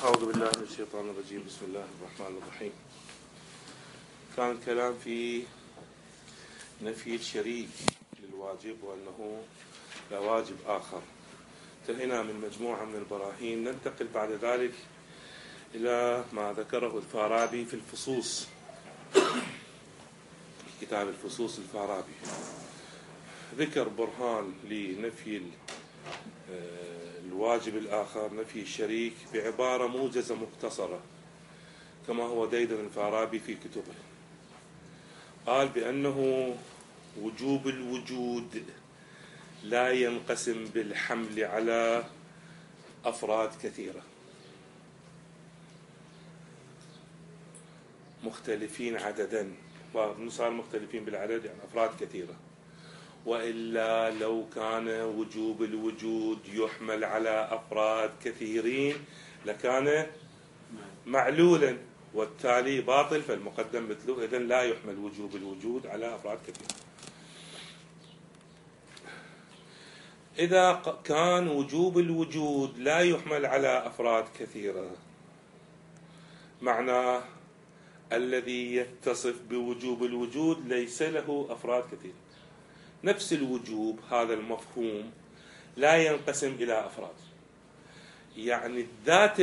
أعوذ بالله من الشيطان الرجيم. بسم الله الرحمن الرحيم. كان الكلام في نفي الشريك للواجب وأنه لا واجب آخر. انتهينا من مجموعة من البراهين، ننتقل بعد ذلك إلى ما ذكره الفارابي في الفصوص، كتاب الفصوص الفارابي. ذكر برهان لنفي الواجب الآخر، نفي الشريك، بعبارة موجزة مختصرة كما هو ديدن الفارابي في كتبه. قال بأنه وجوب الوجود لا ينقسم بالحمل على أفراد كثيرة مختلفين عددا، وصار مختلفين بالعدد يعني أفراد كثيرة، وإلا لو كان وجوب الوجود يحمل على أفراد كثيرين لكان معلولا والتالي باطل، فالمقدم مثله. إذن لا يحمل وجوب الوجود على أفراد كثيرة. إذا كان وجوب الوجود لا يحمل على أفراد كثيرة، معناه الذي يتصف بوجوب الوجود ليس له أفراد كثيرة. نفس الوجوب هذا المفهوم لا ينقسم إلى أفراد، يعني الذات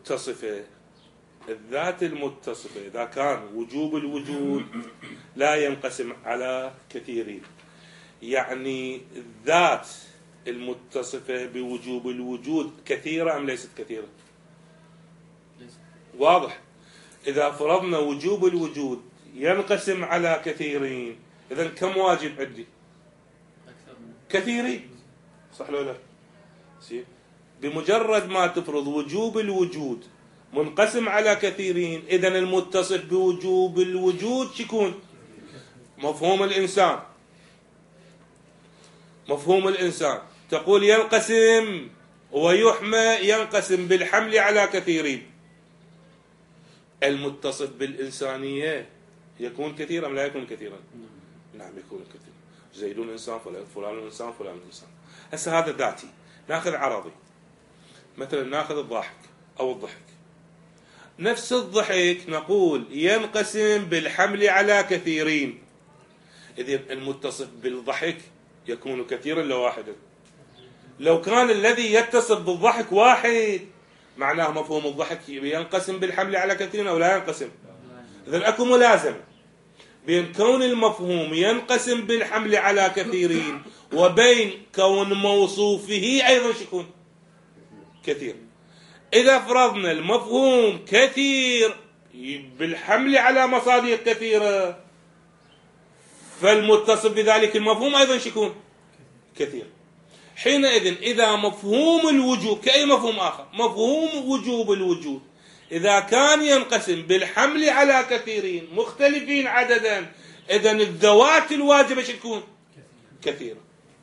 المتصفة إذا كان وجوب الوجود لا ينقسم على كثيرين، يعني الذات المتصفة بوجوب الوجود كثيرة أم ليست كثيرة؟ واضح. إذا فرضنا وجوب الوجود ينقسم على كثيرين، إذن كم واجب عندي؟ كثيرين، صح لو لا؟ بمجرد ما تفرض وجوب الوجود منقسم على كثيرين، إذن المتصف بوجوب الوجود شكون؟ مفهوم الإنسان تقول ينقسم ينقسم بالحمل على كثيرين. المتصف بالإنسانية يكون كثيرا أم لا يكون كثيرا؟ نعم يكون كثيرا. زيد إنسان، فلان إنسان، فلان إنسان. هسه هذا ذاتي. ناخذ عرضي، مثلا ناخذ الضحك أو الضحك. نفس الضحك نقول ينقسم بالحمل على كثيرين، إذن المتصف بالضحك يكون كثيرا لو واحدا. لو كان الذي يتصف بالضحك واحد معناه مفهوم الضحك ينقسم بالحمل على كثيرين أو لا ينقسم. إذن أكو ملازمة بين كون المفهوم ينقسم بالحمل على كثيرين وبين كون موصوفه أيضا شكون كثير. إذا فرضنا المفهوم كثير بالحمل على مصادر كثيرة، فالمتصف بذلك المفهوم أيضا شكون كثير. حينئذ إذا مفهوم الوجوب كأي مفهوم آخر، مفهوم وجوب الوجود إذا كان ينقسم بالحمل على كثيرين مختلفين عددا، إذن الذوات الواجبة شكون كثيرة.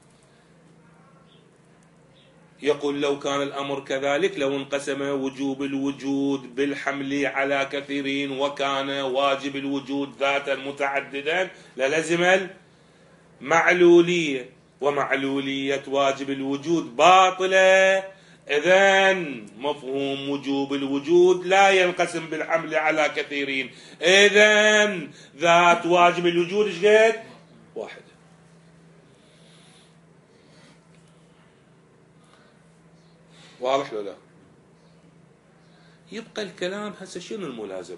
يقول لو كان الأمر كذلك، لو انقسم وجوب الوجود بالحمل على كثيرين وكان واجب الوجود ذاتا متعددا للزم المعلولية، ومعلولية واجب الوجود باطلة. إذن مفهوم وجوب الوجود لا ينقسم بالحمل على كثيرين، إذن ذات واجب الوجود ايش قد؟ واحد. واضح ولا لا؟ يبقى الكلام هسه شنو الملازمة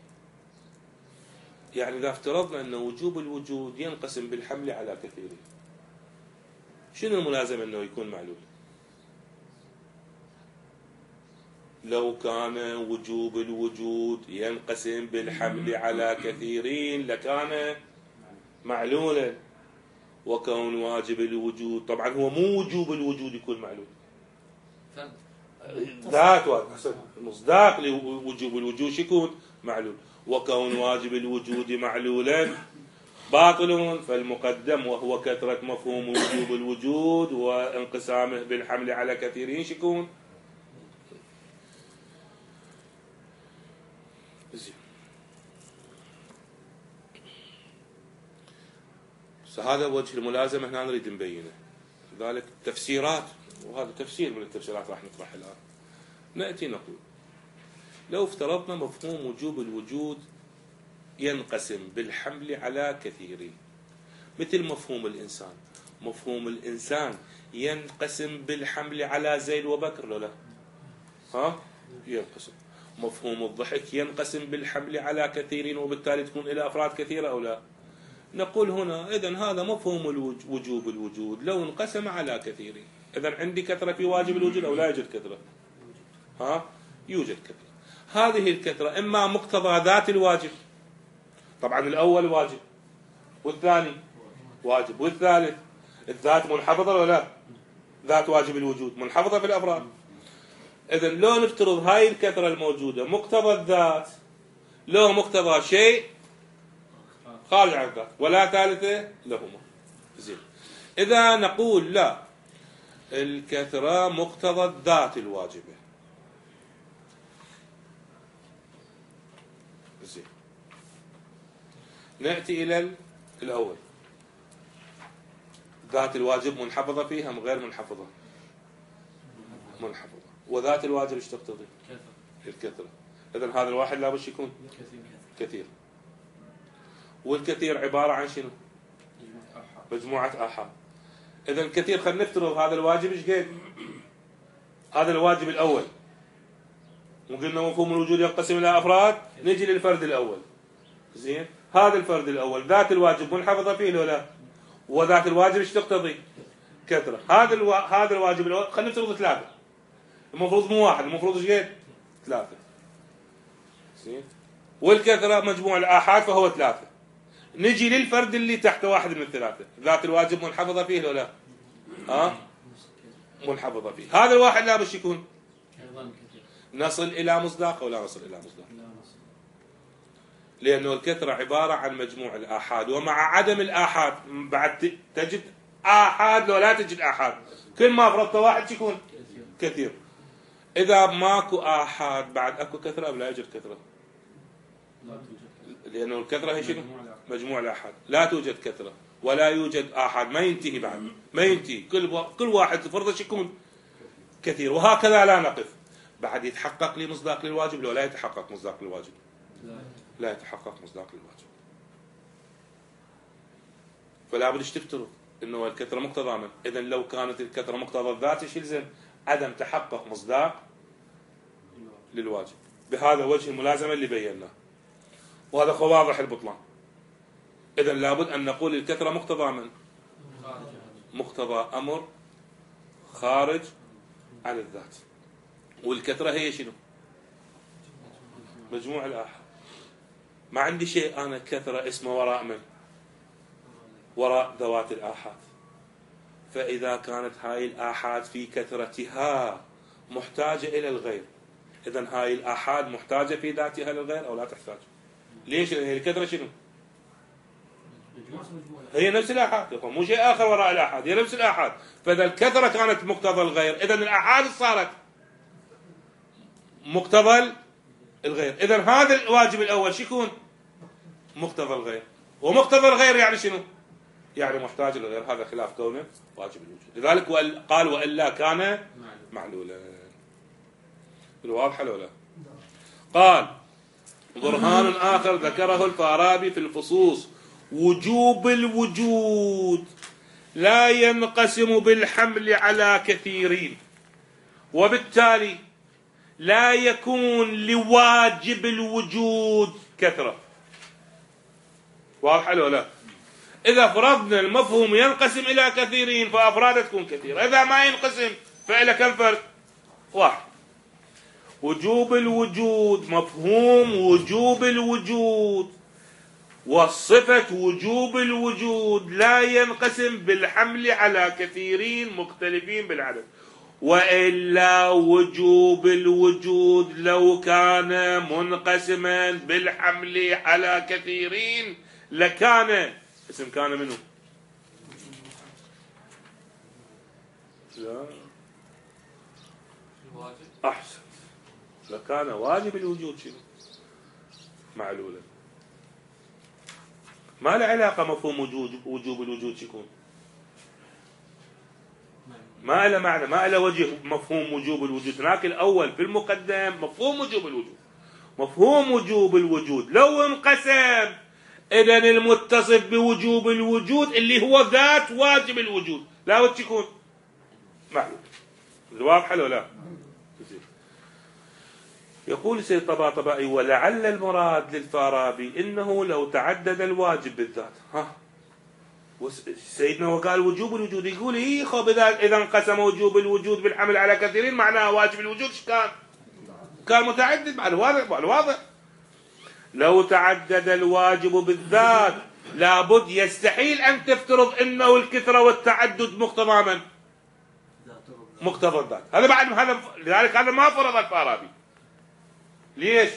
يعني إذا افترضنا أن وجوب الوجود ينقسم بالحمل على كثيرين، شنو الملازمة أنه يكون معلول؟ لو كان وجوب الوجود ينقسم بالحمل على كثيرين لكان معلولا، وكون واجب الوجود طبعا هو مو وجوب الوجود يكون معلول، ذات مصداق لوجوب الوجود شكون معلول، وكون واجب الوجود معلولا باطل، فالمقدم وهو كثرة مفهوم وجوب الوجود وانقسامه بالحمل على كثيرين شكون. هذا وجه الملازمة هنا نريد نبينه. لذلك تفسيرات، وهذا تفسير من التفسيرات راح نطرح الآن. نأتي نقول لو افترضنا مفهوم وجوب الوجود ينقسم بالحمل على كثيرين، مثل مفهوم الإنسان. مفهوم الإنسان ينقسم بالحمل على زيد وبكر لو لا؟ ها؟ ينقسم. مفهوم الضحك ينقسم بالحمل على كثيرين، وبالتالي تكون إلى أفراد كثيرة أو لا؟ نقول هنا إذن هذا مفهوم وجوب الوجود لو انقسم على كثيرين. إذن عندي كثرة في واجب الوجود أو لا يوجد كثرة؟ ها؟ يوجد كثرة. هذه الكثرة إما مقتضى ذات الواجب، طبعا الأول واجب والثاني واجب والثالث، الذات منحفظة ولا لا؟ ذات واجب الوجود منحفظة في الأفراد. إذن لو نفترض هاي الكثرة الموجودة مقتضى الذات، لو مقتضى شيء خارج عن الذات ولا ثالثة لهما. زين. إذا نقول لا، الكثرة مقتضى الذات الواجبة. زين. نأتي إلى الأول، ذات الواجب منحفظة فيها أم غير منحفظة؟ منحفظة. وذات الواجب ايش تقتضي؟ الكثرة. إذن هذا الواحد لابد يكون كثير. والكثير عبارة عن شنو؟ مجموعة آحاد. إذن كثير، خلينا نفترض هذا الواجب ايش قد؟ هذا الواجب الأول، وقلنا مفهوم الوجود ينقسم إلى أفراد، نجي للفرد الأول. زين. هذا الفرد الأول ذات الواجب منحفظة فيه ولا لا؟ وذات الواجب ايش تقتضي؟ كثرة. هذا الواجب الأول خلينا نفترض 3، المفروض مو واحد، المفروض ايش قد؟ 3. زين. والكثرة مجموع الآحاد فهو 3. نجي للفرد اللي تحت واحد من الثلاثة، ذات الواجب منحفظة فيه ولا لا؟ منحفظة فيه. هذا الواحد لا بش يكون نصل إلى مصداق أو لا نصل إلى مصداق؟ لأنه الكثرة عبارة عن مجموع الآحاد، ومع عدم الآحاد بعد تجد آحاد لو لا تجد آحاد، كل ما فرضت واحد يكون كثير. إذا ماكو آحاد بعد أكو كثرة أو لا يوجد كثرة؟ لأنه الكثرة هي شنو؟ مجموع الآحاد. لا توجد كثرة ولا يوجد آحاد، ما ينتهي بعد، ما ينتهي. كل واحد فرض يكون كثير. وهكذا لا نقف، بعد يتحقق لي مصداق للواجب لو لا يتحقق مصداق للواجب؟ لا يتحقق مصداق للواجب. فلا بد تفترض انه الكثرة مقتضى من. اذا لو كانت الكثرة مقتضى الذات ايش يلزم؟ عدم تحقق مصداق للواجب، بهذا وجه الملازمة اللي بيناه، وهذا واضح البطلان. اذا لابد ان نقول الكثرة مقتضى من؟ مقتضى امر خارج عن الذات. والكثرة هي شنو؟ مجموع الآحاد. ما عندي شيء أنا كثرة اسمه وراء من؟ وراء ذوات الآحاد. فإذا كانت هاي الآحاد في كثرتها محتاجة إلى الغير، إذن هاي الآحاد محتاجة في ذاتها للغير أو لا تحتاج؟ ليش؟ هي الكثرة شنو؟ هي نفس الآحاد، مو شيء آخر وراء الآحاد، هي نفس الآحاد. فإذا الكثرة كانت مقتضى الغير، إذن الآحاد صارت مقتضى الغير. إذن هذا الواجب الأول شو يكون؟ مقتضى الغير. ومقتضى الغير يعني شنو؟ يعني محتاج للغير. هذا خلاف كونه واجب الوجود. لذلك قال وإلا كان معلولا. الواضحة لو لا؟ قال برهان آخر ذكره الفارابي في الفصوص: وجوب الوجود لا ينقسم بالحمل على كثيرين، وبالتالي لا يكون لواجب الوجود كثرة. واضح ولا لا؟ إذا فرضنا المفهوم ينقسم إلى كثيرين فأفراده تكون كثيرة، إذا ما ينقسم فإلى كم فرد؟ واحد. وجوب الوجود، مفهوم وجوب الوجود والصفة وجوب الوجود لا ينقسم بالحمل على كثيرين مختلفين بالعدد. وإلا وجوب الوجود لو كان منقسما بالحمل على كثيرين لكان اسم كان منه لا أحسن، لكان واجب الوجود شنو؟ معلولا. ما له علاقة مفهوم وجوب الوجود شكون؟ ما له معنى، ما له وجه مفهوم وجوب الوجود. هناك الأول في المقدم مفهوم وجوب الوجود، مفهوم وجوب الوجود لو انقسم، إذن المتصف بوجوب الوجود اللي هو ذات واجب الوجود لا بد يكون معلوم. واضحة لو لا؟ يقول سيد طباطبائي: ولعل المراد للفارابي إنه لو تعدد الواجب بالذات. سيدنا وقال وجوب الوجود، يقول إيه خب إذا انقسم وجوب الوجود بالحمل على كثيرين معناه واجب الوجود كان متعدد مع الواضح. لو تعدد الواجب بالذات لابد يستحيل أن تفترض إنه الكثرة والتعدد مقتضى من؟ مقتضى الذات. لذلك هذا ما فرض الفارابي. ليش؟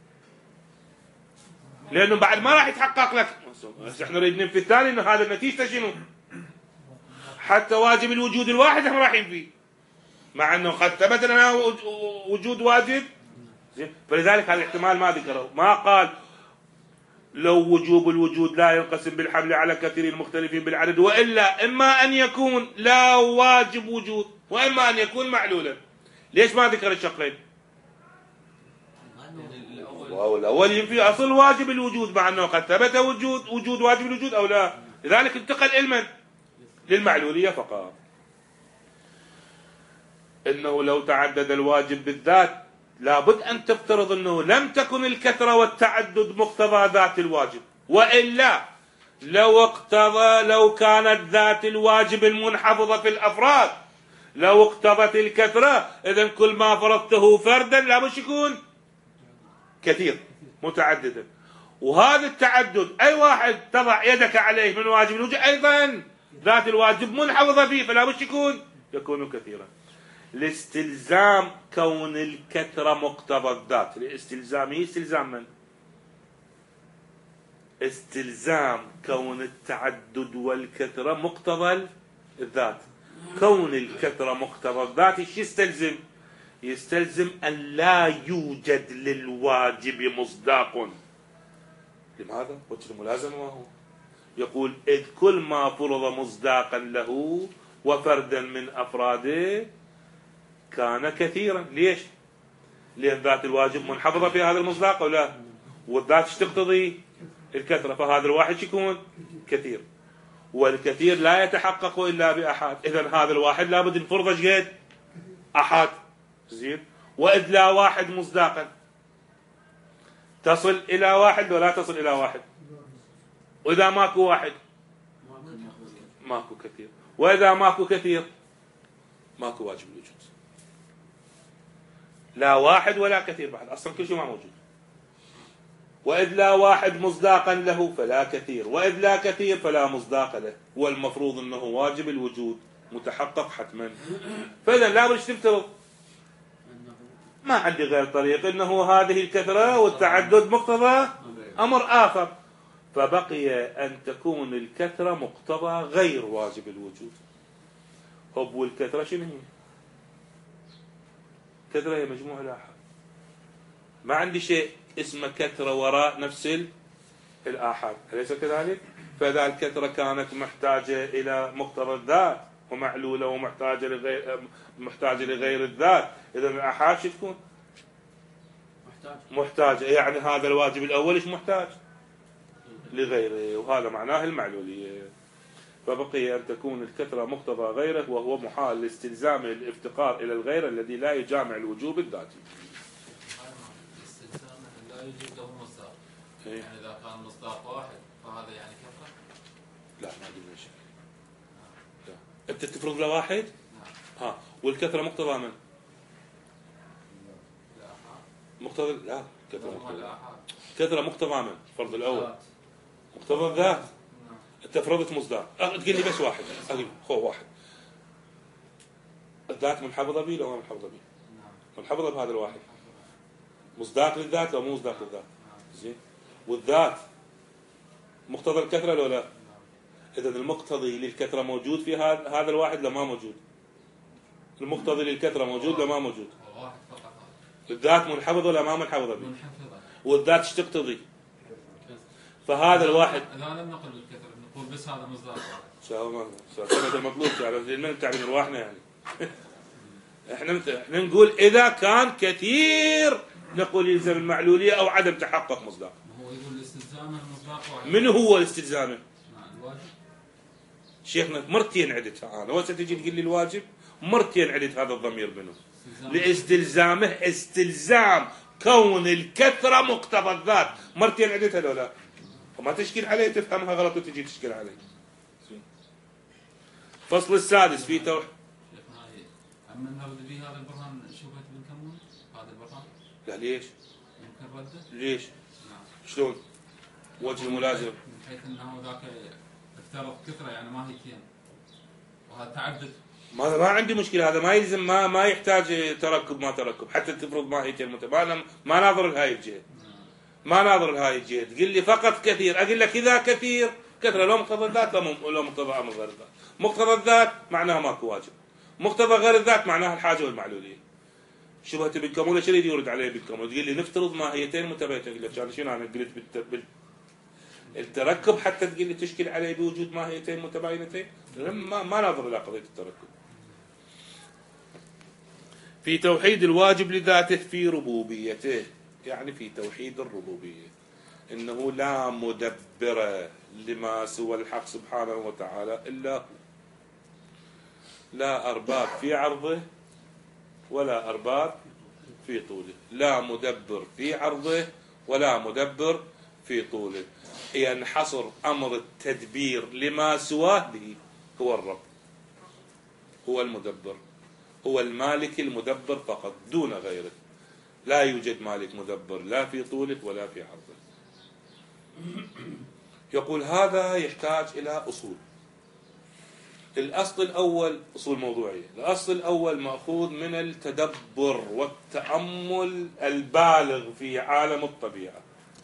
لأنه بعد ما راح يتحقق لك. احنا نريد ننفي الثاني إنه هذا النتيجة شنو؟ حتى واجب الوجود الواحد احنا رايحين فيه، مع أنه قد ثبت لنا وجود واجب. فلذلك هذا الاحتمال ما ذكره، ما قال لو وجوب الوجود لا ينقسم بالحمل على كثير المختلفين بالعدد، وإلا إما أن يكون لا واجب وجود وإما أن يكون معلولا. ليش ما ذكر الشقين؟ الأول ينفي أصل واجب الوجود مع أنه قد ثبت وجود واجب الوجود أو لا. لذلك انتقل إلمن للمعلولية فقط. إنه لو تعدد الواجب بالذات لابد أن تفترض أنه لم تكن الكثرة والتعدد مقتضى ذات الواجب، وإلا لو كانت ذات الواجب المنحفظة في الأفراد لو اقتضت الكثرة، إذن كل ما فرضته فردا لابد يكون كثير متعددا. وهذا التعدد أي واحد تضع يدك عليه من واجب الوجود أيضا ذات الواجب منحفظة فيه، فلا بد يكون كثيرا. الاستلزام كون الكثرة مقتضى الذات. الاستلزام هي استلزام من؟ استلزام كون التعدد والكثرة مقتضى الذات. كون الكثرة مقتضى الذات ايش يستلزم؟ يستلزم أن لا يوجد للواجب مصداق. لماذا؟ وجه الملازمة ما هو؟ يقول إذ كل ما فرض مصداقا له وفردا من أفراده كان كثيرا. ليش؟ لأن ذات الواجب منحفظة في هذا المصداق أو لا؟ والذات ايش تقتضي؟ الكثرة، فهذا الواحد يكون كثير، والكثير لا يتحقق إلا بأحد. إذن هذا الواحد لابد نفرض قد أحد. زين. وإذ لا واحد مصداقا تصل إلى واحد ولا تصل إلى واحد. وإذا ماكو واحد ماكو كثير، وإذا ماكو كثير ماكو واجب الوجود. لا واحد ولا كثير بعد، أصلا كل شيء ما موجود. وإذ لا واحد مصداقا له فلا كثير، وإذ لا كثير فلا مصداق له. والمفروض أنه واجب الوجود متحقق حتما. فإذا لا بد تفترض ما عندي غير طريق أنه هذه الكثرة والتعدد مقتضى أمر آخر، فبقي أن تكون الكثرة مقتضى غير واجب الوجود. هب والكثرة شنو هي؟ كثرة هي مجموع الآحاد. ما عندي شيء اسمه كثرة وراء نفس الآحاد، أليس كذلك؟ فإذا الكثرة كانت محتاجة إلى مقتضى الذات ومعلولة ومحتاجة لغير الذات، إذا الآحاد شو تكون؟ محتاجة. يعني هذا الواجب الأول إيش محتاج؟ لغيره، وهذا معناه المعلولية. فبقي أن تكون الكثرة مقتضى غيره، وهو محال لاستلزام الافتقار إلى الغير الذي لا يجامع الوجوب الذاتي. الاستلزام لا يوجد له مصداق. يعني إذا كان مصداق واحد فهذا يعني كثرة؟ لا ما قلنا شيء. أنت تفرض له واحد؟ والكثرة مقتضى من؟ مقتضى لا كثرة مقتضى من؟ الفرض الأول مقتضى الذات. أنت فرضت مصداق، تقول لي بس واحد، أقول هو واحد. الذات منحفظة به لو ما منحفظة به؟ منحفظة بهذا الواحد. مصداق للذات لو مو مصداق للذات. زين. والذات مقتضى الكثرة لو لا؟ إذا المقتضي للكثرة موجود في هذا الواحد لو ما موجود؟ المقتضي للكثرة موجود لو ما موجود؟ الذات منحفظة ولا ما منحفظة به؟ منحفظة. والذات ايش تقتضي؟ فهذا الواحد إذا لم نقل بالكثرة نقول بس هذا مصداق. هذا المطلوب تعرف من تعبين ارواحنا يعني. احنا نقول اذا كان كثير نقول يلزم المعلولية أو عدم تحقق مصداق. هو يقول استلزامه المصداق. من هو الاستلزامه؟ الواجب. شيخنا مرتين عدتها أنا، وهسه تجي تقول لي الواجب، مرتين عدت هذا الضمير منه. لاستلزامه، استلزام كون الكثرة مقتضى الذات، مرتين عدتها لو لا؟ وما تشكل عليه تفهمها غلط وتجي تشكل عليه. فصل السادس في توحيد. أما نرد به هذا البرهان شبهة ابن كمون هذا البرهان؟ لا ليش؟ يمكن رده؟ ليش؟ شلون؟ وجه ملازم. من حيث أنه ذاك افترض كثرة يعني ماهيتين وهذا تعدد. ما عندي مشكلة، هذا ما يلزم، ما يحتاج تركب ما تركب، حتى تفرض ماهيتين متباينة، ما ناظر لهاي الجهة. ما ناظر لهاي الجهة، تقول لي فقط كثير، أقول لك إذا كثير كثرة لو مقتضى الذات لو مقتضى أمر غير الذات. مقتضى الذات معناها ماكو واجب، مقتضى غير الذات معناها الحاجة والمعلولية. شبهة ابن كمون شو اللي يرد عليه ابن كمون؟ تقول لي نفترض ماهيتين متباينتين، اقول لك شنو انا قلت التركب حتى تقول لي تشكل عليه بوجود ماهيتين متباينتين؟ ما ناظر الى قضية التركب. في توحيد الواجب لذاته في ربوبيته، يعني في توحيد الربوبية، انه لا مدبر لما سوى الحق سبحانه وتعالى الا هو، لا ارباب في عرضه ولا ارباب في طوله، لا مدبر في عرضه ولا مدبر في طوله. ينحصر امر التدبير لما سواه به هو الرب، هو المدبر، هو المالك المدبر فقط دون غيره. لا يوجد مالك مدبر لا في طوله ولا في عرضه. يقول هذا يحتاج إلى أصول. الأصل الأول أصول موضوعية. الأصل الأول مأخوذ من التدبر والتأمل البالغ في عالم الطبيعة،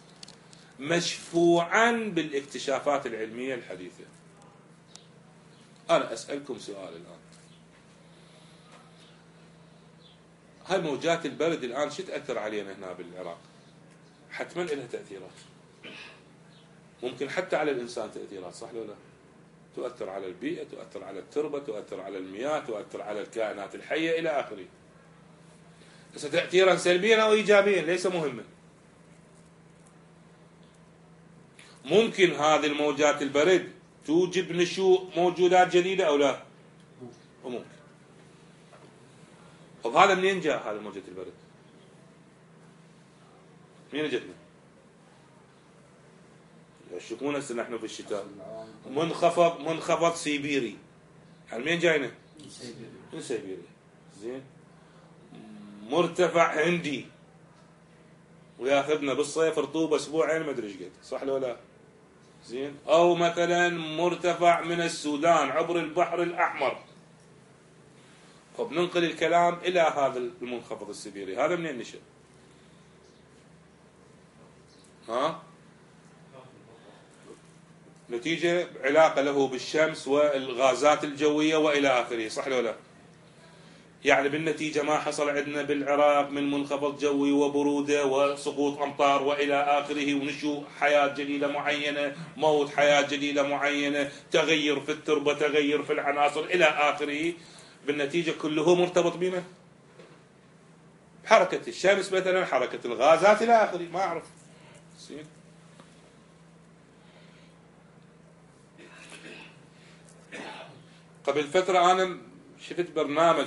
مشفوعا بالاكتشافات العلمية الحديثة. أنا أسألكم سؤال الآن، هاي موجات البرد الآن شو تأثر علينا هنا بالعراق؟ حتما لها تأثيرات، ممكن حتى على الإنسان تأثيرات، صح ولا لا؟ تؤثر على البيئة، تؤثر على التربة، تؤثر على المياه، تؤثر على الكائنات الحية إلى آخره. بس تأثيرا سلبيا أو إيجابيا ليس مهما. ممكن هذه الموجات البرد توجب نشوء موجودات جديدة أو لا؟ وممكن. طب هذا منين جاء هذا موجة البرد؟ منين جتنا؟ يشوفون هسه نحن في الشتاء منخفض سيبيري، يعني منين جاينا؟ من سيبيريا. زين. مرتفع هندي وياخذنا بالصيف رطوبة اسبوعين ما ادري ايش قد، صح ولا لا؟ زين. او مثلا مرتفع من السودان عبر البحر الاحمر. فبننقل الكلام الى هذا المنخفض السيبيري، هذا منين نشأ؟ نتيجة علاقة له بالشمس والغازات الجوية وإلى آخره، صح ولا لا؟ يعني بالنتيجة ما حصل عندنا بالعراق من منخفض جوي وبرودة وسقوط أمطار وإلى آخره، ونشوء حياة جديدة معينة، موت حياة جديدة معينة، تغير في التربة، تغير في العناصر إلى آخره. بالنتيجة كله مرتبط بنا، حركة الشمس مثلا، حركة الغازات إلى آخره، ما أعرف. قبل فترة أنا شفت برنامج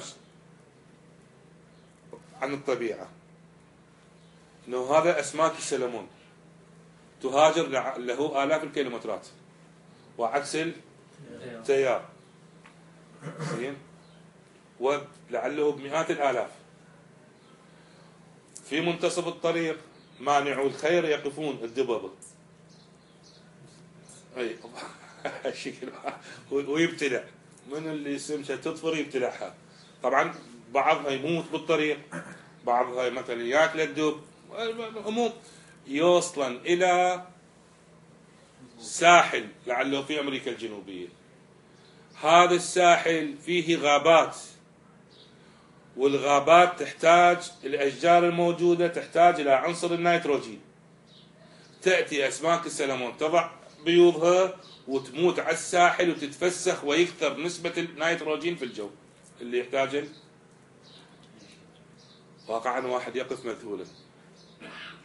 عن الطبيعة، إنه هذا أسماك السلمون تهاجر له آلاف الكيلومترات وعكس التيار، زين، ولعله بمئات الآلاف. في منتصف الطريق مانعو الخير يقفون الدببة، أي الشكل ويبتلع من اللي يسمشها تطفر يبتلعها. طبعا بعضها يموت بالطريق، بعضها مثلا ياكل الدب، المهم يوصلا الى ساحل لعله في امريكا الجنوبيه. هذا الساحل فيه غابات، والغابات تحتاج، الاشجار الموجوده تحتاج الى عنصر النيتروجين. تاتي اسماك السلمون تضع بيوضها وتموت على الساحل وتتفسخ ويكثر نسبة النيتروجين في الجو اللي يحتاجه. واقعا واحد يقف مذهولا،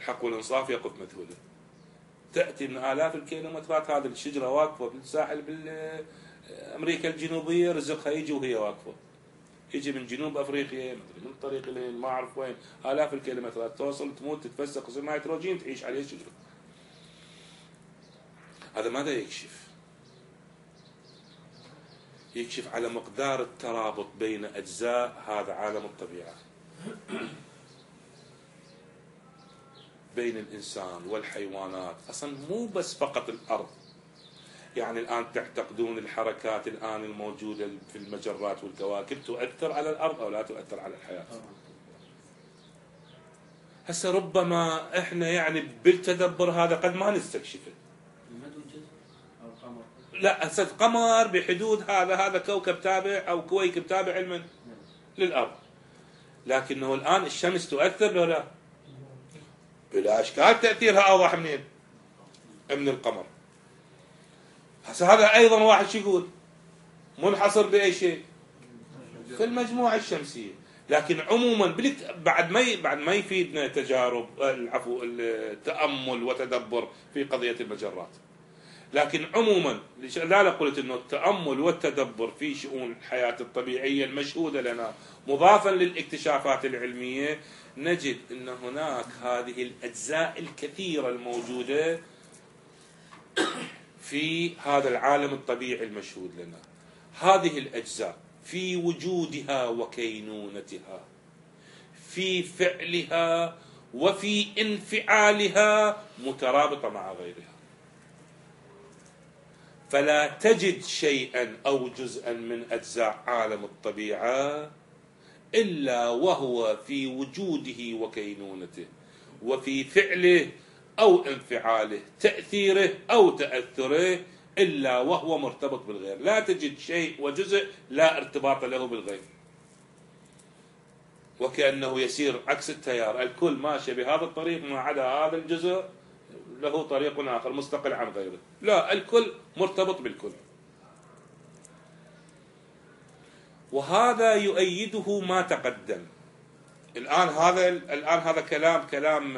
الحق والإنصاف يقف مذهولا. تأتي من آلاف الكيلومترات هذه الشجرة واقفة بالساحل بالأمريكا الجنوبية، رزقها يجي وهي واقفة، يجي من جنوب أفريقيا من طريق ما أعرف وين، آلاف الكيلومترات، توصل تموت تتفسق تصير نيتروجين تعيش عليه الشجرة. هذا ماذا يكشف؟ يكشف على مقدار الترابط بين أجزاء هذا عالم الطبيعة، بين الإنسان والحيوانات. أصلا مو بس فقط الأرض، يعني الآن تعتقدون الحركات الآن الموجودة في المجرات والكواكب تؤثر على الأرض أو لا تؤثر على الحياة؟ هسه ربما إحنا يعني بالتدبر هذا قد ما نستكشفه. لا، هسه القمر بحدود هذا كوكب تابع أو كويكب تابع علما للأرض، لكنه الآن الشمس تؤثر ولا لا؟ بلا أشكال تأثيرها أوضح من القمر. هسه هذا أيضا واحد شو يقول؟ منحصر بأي شيء؟ في المجموعة الشمسية. لكن عموما بعد ما يفيدنا تجارب التأمل وتدبر في قضية المجرات. لكن عموما لا قلت انه التأمل والتدبر في شؤون الحياة الطبيعية المشهودة لنا مضافا للاكتشافات العلمية، نجد ان هناك هذه الأجزاء الكثيرة الموجودة في هذا العالم الطبيعي المشهود لنا. هذه الأجزاء في وجودها وكينونتها، في فعلها وفي انفعالها مترابطة مع غيرها. فلا تجد شيئا أو جزءا من أجزاء عالم الطبيعة إلا وهو في وجوده وكينونته وفي فعله أو انفعاله، تأثيره أو تأثره، إلا وهو مرتبط بالغير. لا تجد شيء وجزء لا ارتباط له بالغير، وكأنه يسير عكس التيار، الكل ماشي بهذا الطريق ما عدا هذا الجزء له طريق آخر مستقل عن غيره. لا، الكل مرتبط بالكل. وهذا يؤيده ما تقدم. الآن هذا كلام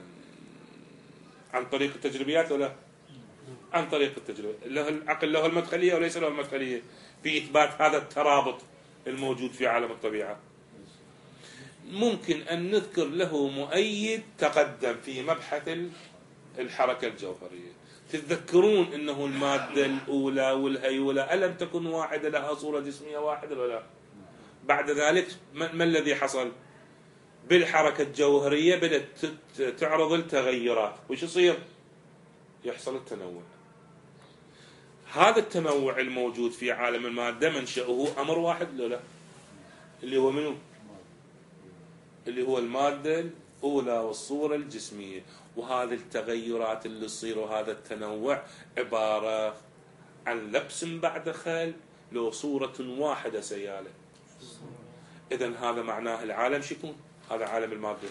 عن طريق التجربيات ولا عن طريق التجربة؟ له العقل له المدخلية وليس له المدخلية في إثبات هذا الترابط الموجود في عالم الطبيعة. ممكن أن نذكر له مؤيد تقدم في مبحث الحركة الجوهرية. تتذكرون أنه المادة الأولى والهيولة ألم تكن واحدة لها صورة جسمية واحدة ولا؟ بعد ذلك ما الذي حصل؟ بالحركة الجوهرية بدأت تعرض التغيرات، وش يصير؟ يحصل التنوع. هذا التنوع الموجود في عالم المادة منشأه أمر واحد ولا؟ اللي هو منه؟ اللي هو المادة الأولى والصورة الجسمية. وهذه التغيرات اللي تصير وهذا التنوع عبارة عن لبس بعد خل لو صورة واحدة سيالة. إذن هذا معناه العالم شكون؟ هذا عالم المادة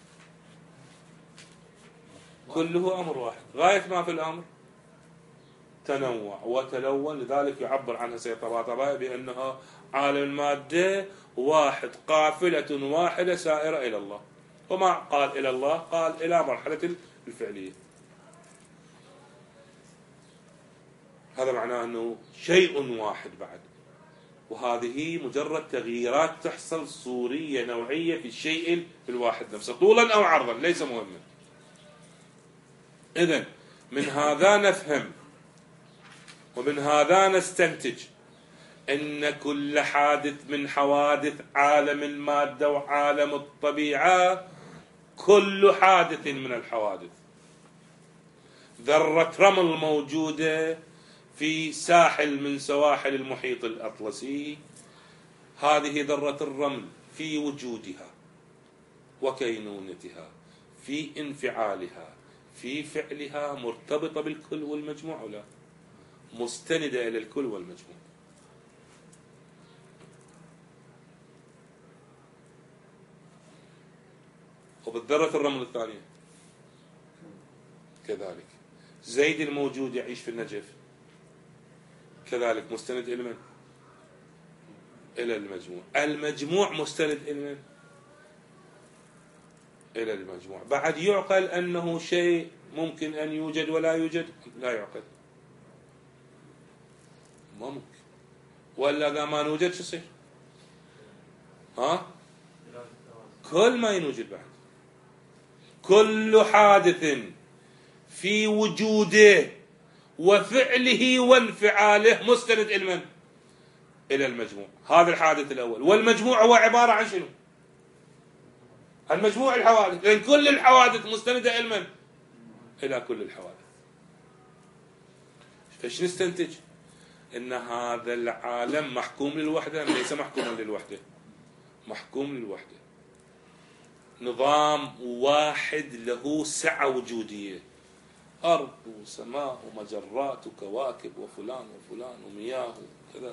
كله أمر واحد، غاية ما في الأمر تنوع وتلون. لذلك يعبر عنها سيد طباطبائي بأنها عالم المادة واحد، قافلة واحدة سائرة إلى الله. وما قال إلى الله، قال إلى مرحلة الفعلية. هذا معناه أنه شيء واحد بعد، وهذه مجرد تغييرات تحصل صورية نوعية في الشيء الواحد نفسه طولا أو عرضا، ليس مهما. إذن من هذا نفهم ومن هذا نستنتج أن كل حادث من حوادث عالم المادة وعالم الطبيعة، كل حادث من الحوادث، ذرة رمل موجودة في ساحل من سواحل المحيط الأطلسي، هذه ذرة الرمل في وجودها وكينونتها في انفعالها في فعلها مرتبطة بالكل والمجموع، ولا مستندة إلى الكل والمجموع. وبالذرة الرمل الثانية كذلك. زيد الموجود يعيش في النجف كذلك مستند إلى من؟ إلى المجموع. المجموع مستند إلى من؟ إلى المجموع. بعد يعقل أنه شيء ممكن أن يوجد ولا يوجد؟ لا يعقل، ما ممكن. ولا إذا ما نوجد شو يصير؟ كل ما ينوجد بعد، كل حادث في وجوده وفعله وانفعاله مستند إلى إلى المجموع. هذا الحادث الأول. والمجموع هو عبارة عن شنو؟ المجموع الحوادث، لأن كل الحوادث مستندة إلى إلى كل الحوادث. فايش نستنتج؟ إن هذا العالم محكوم للوحدة، ليس محكوما للوحدة، محكوم للوحدة. نظام واحد له سعة وجودية، أرض وسماء ومجرات وكواكب وفلان وفلان ومياه وكذا،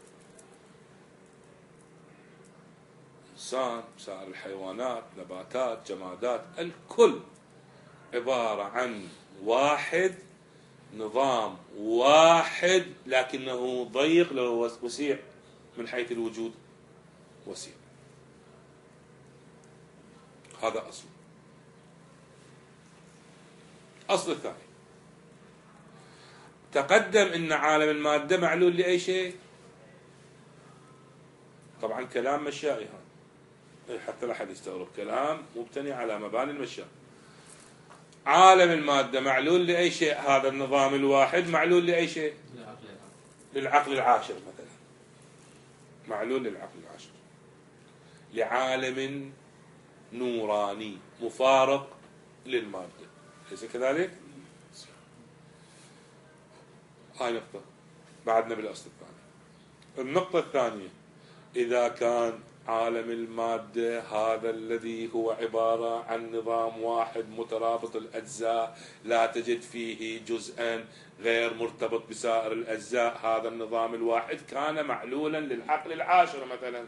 إنسان، سائر الحيوانات، نباتات، جمادات، الكل عبارة عن واحد، نظام واحد، لكنه ضيق له وسيع من حيث الوجود، وسيع. هذا أصل. أصل الثاني، تقدم أن عالم المادة معلول لأي شيء. طبعا كلام مشائي هذا، حتى لا أحد يستغرب، كلام مبتني على مباني المشاء. عالم المادة معلول لأي شيء، هذا النظام الواحد معلول لأي شيء؟ للعقل العاشر مثلا، معلول للعقل العاشر، لعالم نوراني مفارق للمادة، ليس كذلك؟ هاي نقطة. بعدنا بالأصل الثاني. النقطة الثانية، إذا كان عالم المادة هذا الذي هو عبارة عن نظام واحد مترابط الأجزاء، لا تجد فيه جزءا غير مرتبط بسائر الأجزاء، هذا النظام الواحد كان معلولا للعقل العاشر مثلا.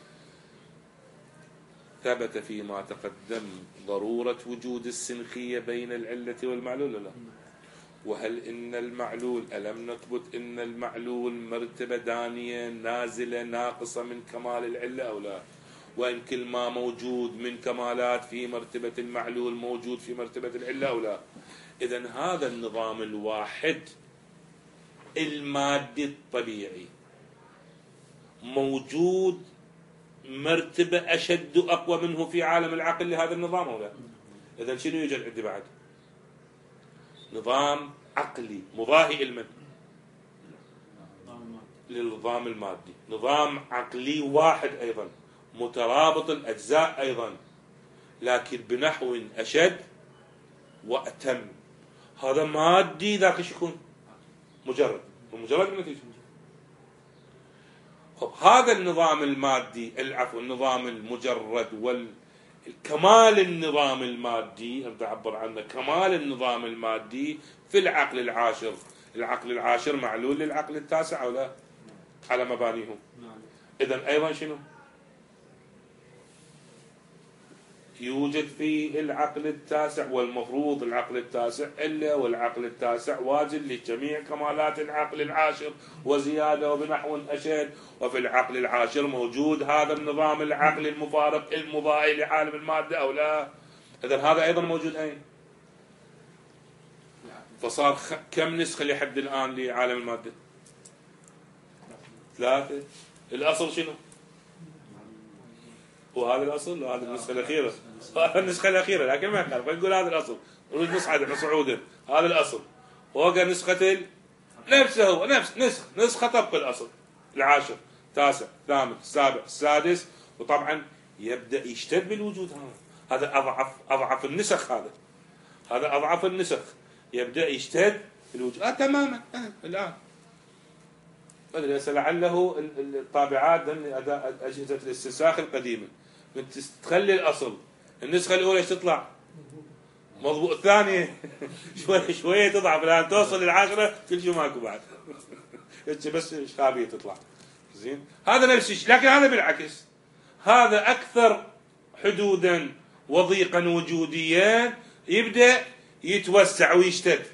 ثبت فيما تقدم ضرورة وجود السنخية بين العلة والمعلول لا؟ وهل إن المعلول، ألم نثبت إن المعلول مرتبة دانية نازلة ناقصة من كمال العلة أو لا؟ وإن كل ما موجود من كمالات في مرتبة المعلول موجود في مرتبة العلة أو لا؟ إذن هذا النظام الواحد المادي الطبيعي موجود مرتبة أشد أقوى منه في عالم العقل لهذا النظام أو لا؟ إذن شنو يوجد عندي بعد؟ نظام عقلي مضاهي للنظام المادي، نظام عقلي واحد أيضا مترابط الأجزاء أيضا، لكن بنحو أشد وأتم. هذا مادي، ذاك ايش يكون؟ مجرد النتيجة. هذا النظام المادي، العفو، النظام المجرد والكمال النظام المادي، أنت تعبر عنه كمال النظام المادي في العقل العاشر. العقل العاشر معلول للعقل التاسع أو لا؟ على مبانيهم. إذن أيضا شنو؟ يوجد في العقل التاسع، والمفروض العقل التاسع إلا والعقل التاسع واجد لجميع كمالات العقل العاشر وزيادة وبنحو أشد، وفي العقل العاشر موجود هذا النظام العقلي المفارق المضاهي لعالم المادة أو لا؟ إذن هذا أيضا موجود أين؟ فصار كم نسخة لحد الآن لعالم المادة؟ 3. الأصل شنو؟ وهذا الأصل وهذا النسخة الأخيرة، هذا النسخة الأخيرة، لكن ما يخالف نقول هذا الأصل، نصعد احنا صعودا، هذا الأصل وقع نسخة نفسه، هو نسخة طبق الأصل العاشر، 9، 8، 7، 6، وطبعا يبدأ يشتد بالوجود. هذا أضعف النسخ، هذا أضعف النسخ، يبدأ يشتد بالوجود تماما الآن. ليس لعله الطابعات أداء أجهزة الاستنساخ القديمة من تخلي الأصل النسخة الأولى ايش تطلع مضبوط، الثانية شوية تضعف، الآن توصل للعاشرة كل شيء ماكو بعد بس شابية تطلع زين. هذا نفس الشيء، لكن هذا بالعكس، هذا أكثر حدودا وضيقا وجوديا، يبدأ يتوسع ويشتد.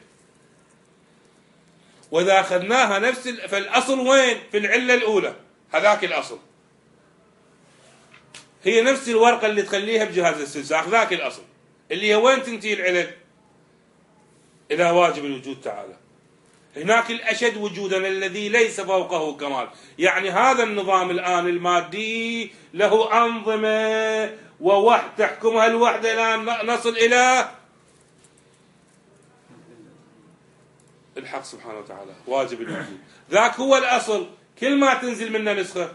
وإذا أخذناها نفس فالأصل وين؟ في العلة الأولى، هذاك الأصل هي نفس الورقة اللي تخليها بجهاز الاستنساخ، ذاك الأصل اللي هي وين تنتهي العلل؟ إلى واجب الوجود تعالى. هناك الأشد وجودا الذي ليس فوقه كمال. يعني هذا النظام الآن المادي له أنظمة ووحدة تحكمها الوحدة إلى أن نصل إلى الحق سبحانه وتعالى واجب الوجود. ذاك هو الأصل. كل ما تنزل منه نسخة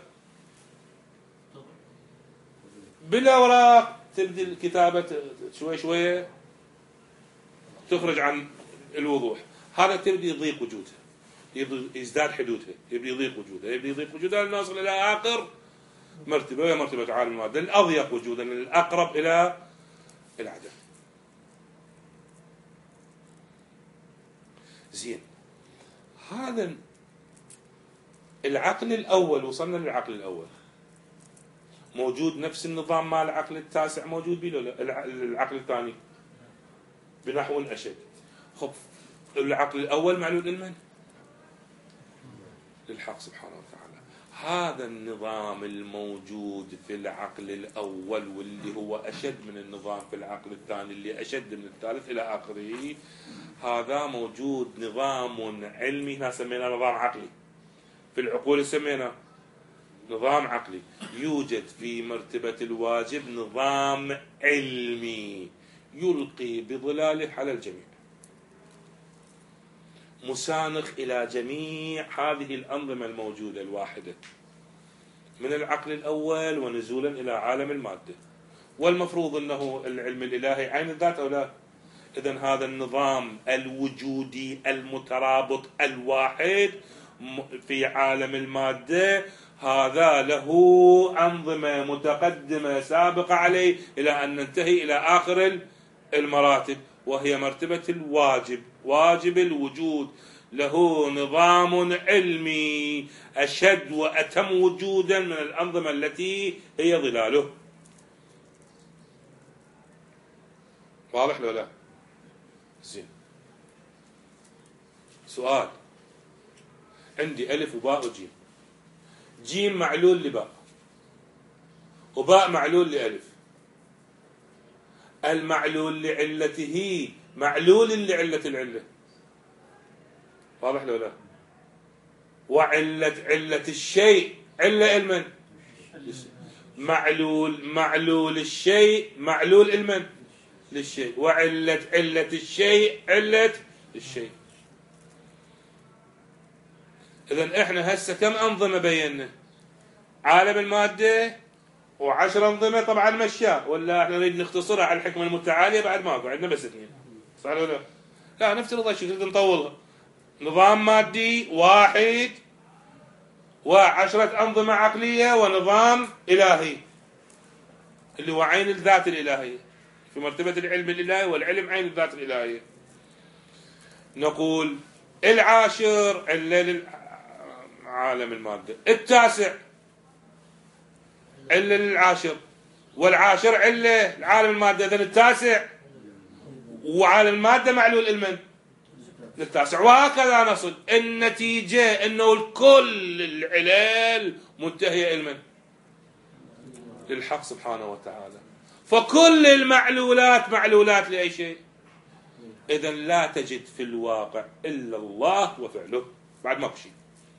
بالأوراق تبدي الكتابة شوي شوية تخرج عن الوضوح. هذا تبدي يضيق وجودها، يبدي يزداد حدودها، يبدي يضيق وجودها، يبدي يضيق وجودها لنصل إلى آخر مرتبة، وهي مرتبة عالم المادة الأضيق وجودا، الأقرب إلى العدم. زين، هذا العقل الأول، وصلنا للعقل الأول، موجود نفس النظام مال العقل التاسع موجود به لا؟ العقل الثاني بنحو أشد. خب العقل الأول معلول لمن؟ للحق سبحانه وتعالى. هذا النظام الموجود في العقل الأول واللي هو أشد من النظام في العقل الثاني اللي أشد من الثالث إلى آخره، هذا موجود نظام علمي، هنا سميناه نظام عقلي، في العقول سميناه نظام عقلي. يوجد في مرتبة الواجب نظام علمي يلقي بظلاله على الجميع، مسانخ إلى جميع هذه الأنظمة الموجودة الواحدة من العقل الأول ونزولا إلى عالم المادة. والمفروض أنه العلم الإلهي عين الذات أو لا؟ إذن هذا النظام الوجودي المترابط الواحد في عالم المادة هذا له أنظمة متقدمة سابقة عليه إلى أن ننتهي إلى آخر المراتب، وهي مرتبة الواجب، واجب الوجود، له نظام علمي أشد وأتم وجودا من الأنظمة التي هي ظلاله. واضح لو لا؟ زين، سؤال. عندي ألف وباء وجيم، جيم معلول لباء وباء معلول لألف. المعلول لعلته معلول لعلة العلة، واضح لو لا؟ علة الشيء علة المن؟ معلول الشيء معلول المن؟ للشيء. علة الشيء علة الشيء. إذن إحنا هسه كم أنظمة بينا؟ عالم المادة و10 أنظمة طبعا مشاء، ولا إحنا نريد نختصرها على الحكمة المتعالية؟ بعد ماكو، عندنا بس 2. صح ولا لا؟ لا نفترض هالشيء، نريد نطولها. نظام مادي واحد و10 أنظمة عقلية ونظام إلهي اللي هو عين الذات الإلهية في مرتبة العلم الإلهي، والعلم عين الذات الإلهية. نقول العاشر علة عالم المادة، التاسع علة للعاشر، والعاشر علة العالم المادة. إذن التاسع وعالم المادة معلول المن؟ للتاسع. وهكذا نصل. النتيجة أنه الكل العلل منتهية المن؟ للحق سبحانه وتعالى. فكل المعلولات معلولات لأي شيء. إذن لا تجد في الواقع إلا الله وفعله، بعد ما بشيء،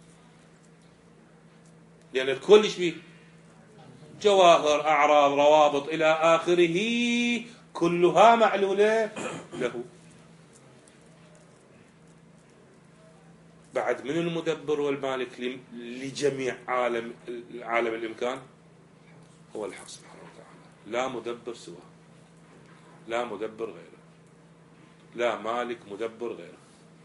لأن الكل يشبه جواهر أعراض روابط إلى آخره كلها معلولة له. بعد من المدبر والمالك لجميع عالم الإمكان؟ هو الحق سبحانه وتعالى. لا مدبر سواه، لا مدبر غيره، لا مالك مدبر غيره.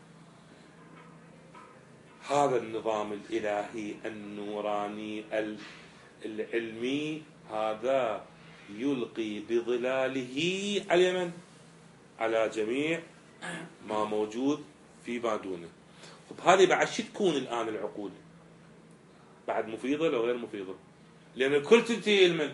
هذا النظام الإلهي النوراني العلمي هذا يلقي بظلاله على من؟ على جميع ما موجود فيما دونه. طب هذه بعد شو تكون الآن العقول؟ بعد مفيضة لو غير مفيضة؟ لأن الكل تنتهي المن؟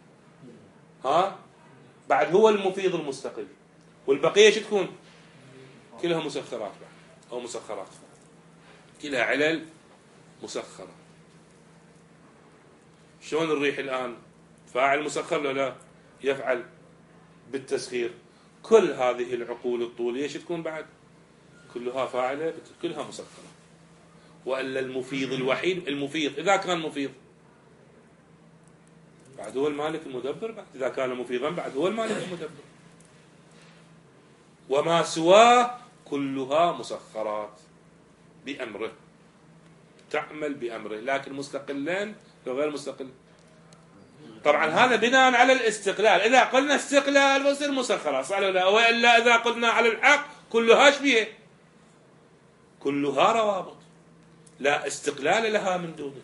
بعد هو المفيض المستقل، والبقية شو تكون؟ كلها مسخرات بعد، أو مسخرات، كلها علل مسخرة. شلون الريح الآن فاعل مسخر له لا يفعل بالتسخير. كل هذه العقول الطولية ايش تكون بعد؟ كلها فاعلة، كلها مسخرة. وإلا المفيض الوحيد، المفيض إذا كان مفيض بعد هو المالك المدبر، بعد إذا كان مفيضا بعد هو المالك المدبر. وما سواه كلها مسخرات بأمره، تعمل بأمره، لكن مستقلين وغير مستقل. طبعا هذا بناء على الاستقلال. إذا قلنا استقلال بصير مسخرات صح ولا لا؟ وإلا إذا قلنا على الحق كلها شبيه، كلها روابط، لا استقلال لها من دونه.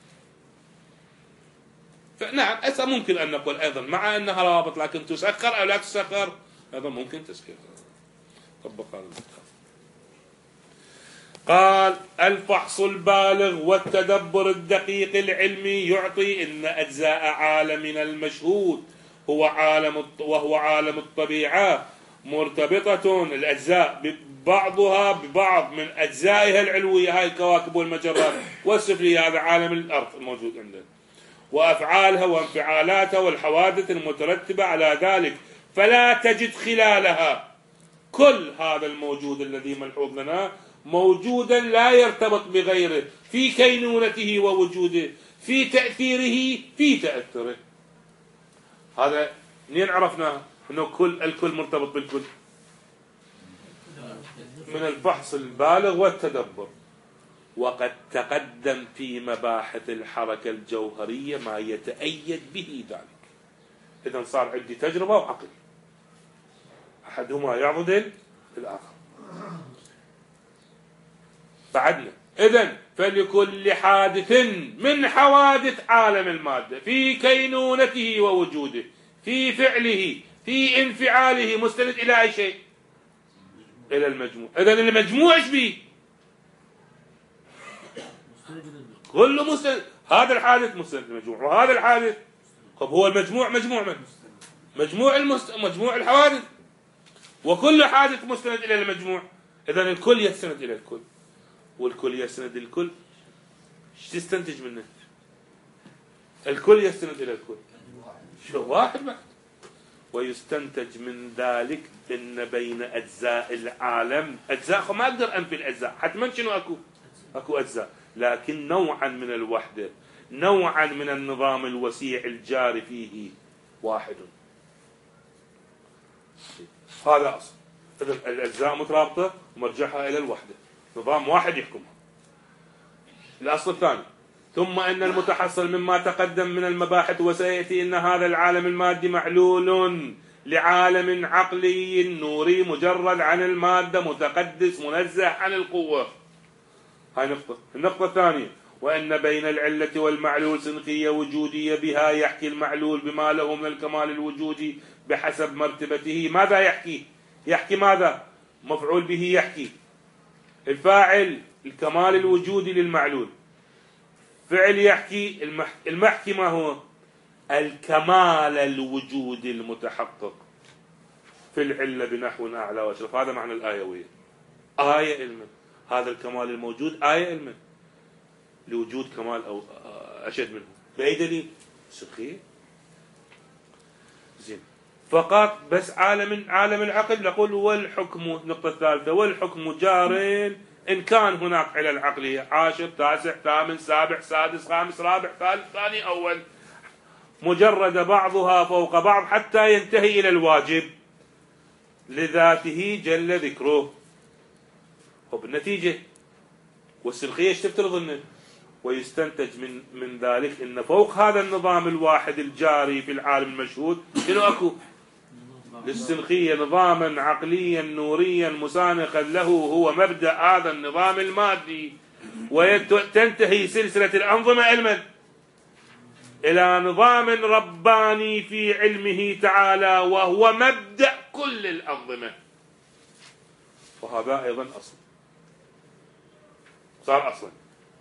فنعم أيضا ممكن أن نقول أيضا مع أنها روابط لكن تسخر أو لا تسخر، أيضا ممكن تسخير. طبق هذا المثال. قال: الفحص البالغ والتدبر الدقيق العلمي يعطي أن أجزاء عالمنا المشهود وهو عالم الطبيعة مرتبطة الأجزاء بعضها ببعض من أجزائها العلوية، هاي الكواكب والمجرات، والسفلية هذا عالم الأرض الموجود عندنا، وأفعالها وانفعالاتها والحوادث المترتبة على ذلك، فلا تجد خلالها كل هذا الموجود الذي ملحوظ لنا موجودا لا يرتبط بغيره في كينونته ووجوده، في تأثيره في تأثره. هذا منين عرفنا أنه الكل مرتبط بالكل؟ من الفحص البالغ والتدبر. وقد تقدم في مباحث الحركة الجوهرية ما يتأيد به ذلك. إذن صار عندي تجربة وعقل، أحدهما يعضد الآخر. بعدنا إذن فلكل حادث من حوادث عالم المادة في كينونته ووجوده، في فعله، في انفعاله، مستند إلى أي شيء؟ إلى المجموع. إذن المجموع إيش بيه؟ كله مستند. هذا الحادث مستند المجموع، وهذا الحادث طب هو المجموع مجموع من؟ مجموع الحوادث، وكل حادث مستند إلى المجموع. إذن الكل يستند إلى الكل، والكل يستند الكل. ايش تستنتج منه؟ الكل يستند إلى الكل، شو واحد بعد. ويستنتج من ذلك ان بين اجزاء العالم اجزاء، ما اقدر انفي الاجزاء، حتما شنو اكو اجزاء، لكن نوعا من الوحده، نوعا من النظام الوسيع الجاري فيه واحد. هذا اصل. اذا الاجزاء مترابطه ومرجعها الى الوحده، نظام واحد يحكمها. الاصل الثاني: ثم ان المتحصل مما تقدم من المباحث وسياتي ان هذا العالم المادي معلول لعالم عقلي نوري مجرد عن الماده، متقدس منزه عن القوه. هاي نقطه. النقطه الثانيه: وان بين العله والمعلول سنخيه وجوديه، بها يحكي المعلول بما له من الكمال الوجودي بحسب مرتبته. ماذا يحكي؟ يحكي ماذا؟ مفعول به يحكي. الفاعل الكمال الوجودي للمعلول، فعل يحكي المحكي ما هو؟ الكمال الوجودي المتحقق في العلة بنحو أعلى وأشرف. هذا معنى الآيوية. آية علما، هذا الكمال الموجود آية علما لوجود كمال أو أشد منه. بأي دليل؟ سخي. زين. فقط بس عالم العقل نقول والحكم. النقطة الثالثة: والحكم جار إن كان هناك علل عقلية 10 9 8 7 سادس 5 رابع ثالث ثاني أول، مجرد بعضها فوق بعض حتى ينتهي إلى الواجب لذاته جل ذكره. وبالنتيجة والسلخية ايش تفترض انه؟ ويستنتج من ذلك ان فوق هذا النظام الواحد الجاري في العالم المشهود شنو اكو؟ للسلخية نظاما عقليا نوريا مسانخا له، هو مبدأ هذا النظام المادي، وتنتهي سلسلة الأنظمة علما إلى نظام رباني في علمه تعالى، وهو مبدأ كل الأنظمة. وهذا أيضا أصل، صار أصلا.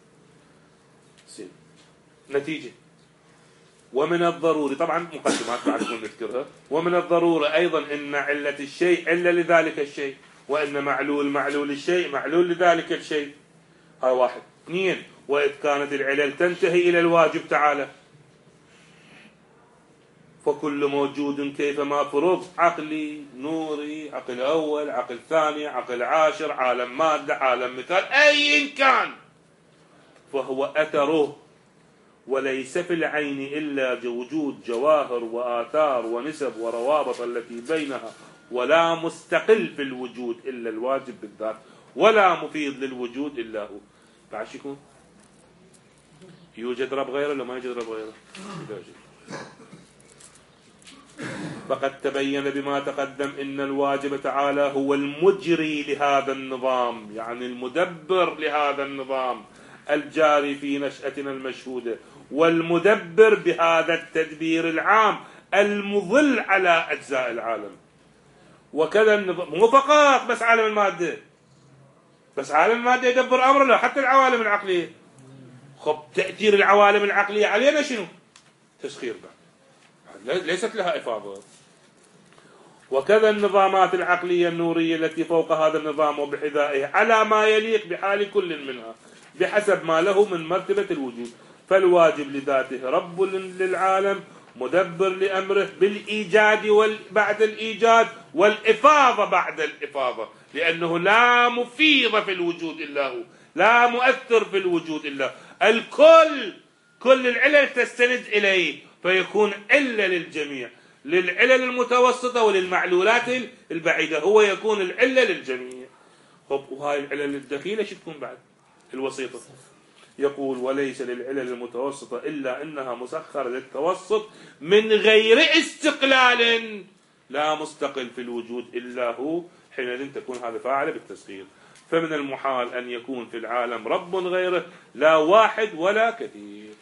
نتيجة: ومن الضروري، طبعا مقدمات تعرفون نذكرها، ومن الضروري أيضا أن علة الشيء علة لذلك الشيء، وأن معلول الشيء معلول لذلك الشيء. هاي واحد. اثنين: وإذ كانت العلل تنتهي إلى الواجب تعالى، فكل موجود كيفما فرض، عقلي، نوري، عقل أول، عقل ثاني، عقل عاشر، عالم مادة، عالم مثال، أي كان، فهو أثره، وليس في العين إلا وجود جواهر وآثار ونسب وروابط التي بينها، ولا مستقل في الوجود إلا الواجب بالذات، ولا مفيد للوجود إلا هو. بعد شو يكون؟ يوجد رب غيره ولا ما يوجد رب غيره؟ فقد تبين بما تقدم إن الواجب تعالى هو المجري لهذا النظام، يعني المدبر لهذا النظام الجاري في نشأتنا المشهودة، والمدبر بهذا التدبير العام المظل على أجزاء العالم. وكذا النظام مو فقط بس عالم المادة، بس عالم المادة يدبر أمره، لا حتى العوالم العقلية. خب تأثير العوالم العقلية علينا شنو؟ تسخير بعد، ليست لها إفاضة. وكذا النظامات العقلية النورية التي فوق هذا النظام وبحذائه على ما يليق بحال كل منها بحسب ما له من مرتبة الوجود. فالواجب لذاته رب للعالم، مدبر لأمره بالإيجاد بعد الإيجاد، والإفاضة بعد الإفاضة، لأنه لا مفيض في الوجود إلا هو، لا مؤثر في الوجود إلا الكل، كل العلل تستند إليه، فيكون علة للجميع، للعلل المتوسطة وللمعلولات البعيدة هو يكون العلة للجميع. وهاي العلل الدخيلة شو تكون بعد الوسيطة؟ يقول وليس للعلل المتوسطة إلا أنها مسخرة للتوسط من غير استقلال، لا مستقل في الوجود إلا هو، حينئذ تكون هذا فاعل بالتسخير. فمن المحال أن يكون في العالم رب غيره، لا واحد ولا كثير.